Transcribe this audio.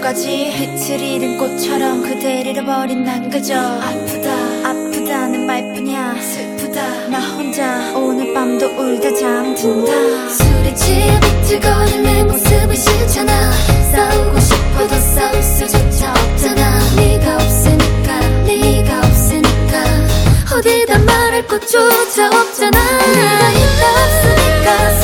가지 빛을 잃은 꽃처럼 그댈 잃어버린 난 그저 아프다 아프다는 말뿐이야. 슬프다 나 혼자 오늘 밤도 울다 잠든다. 술에 취해 비틀거릴 내 모습은 싫잖아. 싸우고 싶어도 싸울 수조차 없잖아. 네가 없으니까 네가 없으니까 어디다 말할 곳조차 없잖아. 네가 있다 없으니까